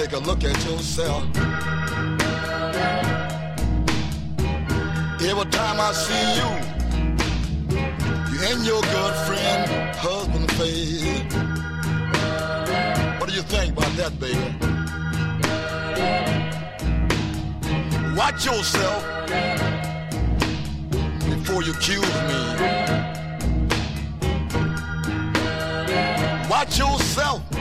take a look at yourself. Every time I see you, you and your good friend, husband face. What do you think about that, baby? Watch yourself before you accuse me. Watch yourself